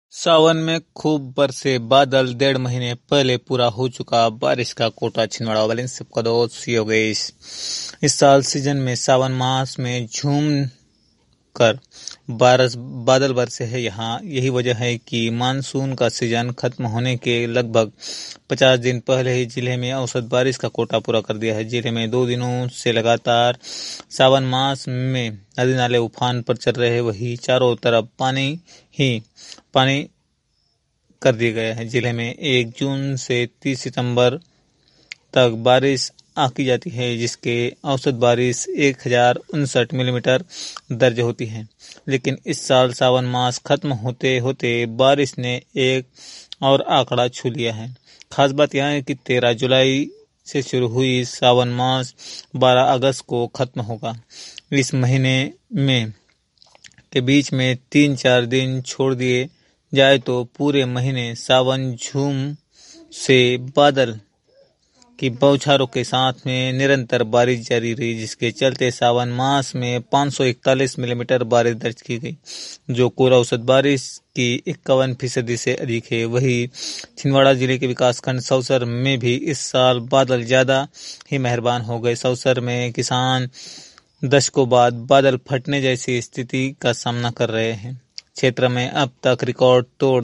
सावन में खूब बरसे बादल। 1.5 महीने पहले पूरा हो चुका बारिश का कोटा। छिंदवाड़ा वाले सबका दोस्त योगेश। इस साल सीजन में सावन मास में झूम कर बादल बरसे हैं यहाँ। यही वजह है कि मानसून का सीजन खत्म होने के लगभग 50 दिन पहले ही जिले में औसत बारिश का कोटा पूरा कर दिया है। जिले में 2 दिनों से लगातार सावन मास में नदी नाले उफान पर चल रहे, वही चारों तरफ पानी ही पानी कर दिए गए हैं। जिले में 1 जून से 30 सितंबर तक बारिश आंकी जाती है, जिसके औसत बारिश 1059 मिलीमीटर दर्ज होती है। लेकिन इस साल सावन मास खत्म होते होते बारिश ने एक और आंकड़ा छू लिया है। खास बात यह है कि 13 जुलाई से शुरू हुई सावन मास 12 अगस्त को खत्म होगा। इस महीने में के बीच में 3-4 दिन छोड़ दिए जाए तो पूरे महीने सावन झूम से बादल की बौछारों के साथ में निरंतर बारिश जारी रही, जिसके चलते सावन मास में 541 मिलीमीटर बारिश दर्ज की गई, जो कुल औसत बारिश की 51% से अधिक है। वही छिंदवाड़ा जिले के विकासखंड सौसर में भी इस साल बादल ज्यादा ही मेहरबान हो गए। सौसर में किसान दशकों बाद बादल फटने जैसी स्थिति का सामना कर रहे हैं। क्षेत्र में अब तक रिकॉर्ड तोड़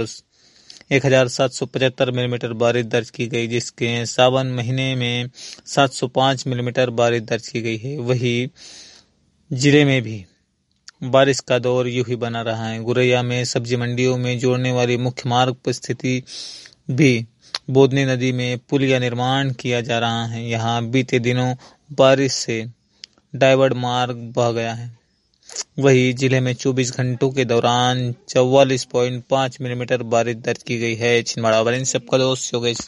1775 मिलीमीटर बारिश दर्ज की गई, जिसके सावन महीने में 705 मिलीमीटर बारिश दर्ज की गई है। वही जिले में भी बारिश का दौर यूं ही बना रहा है। गुरैया में सब्जी मंडियों में जोड़ने वाली मुख्य मार्ग पर स्थिति भी बोदनी नदी में पुलिया निर्माण किया जा रहा है। यहाँ बीते दिनों बारिश से डाइवर्ट मार्ग बह गया है। वही जिले में 24 घंटों के दौरान 44.5 मिलीमीटर बारिश दर्ज की गई है। छिंदवाड़ा वाले सबका दोस्त योगेश।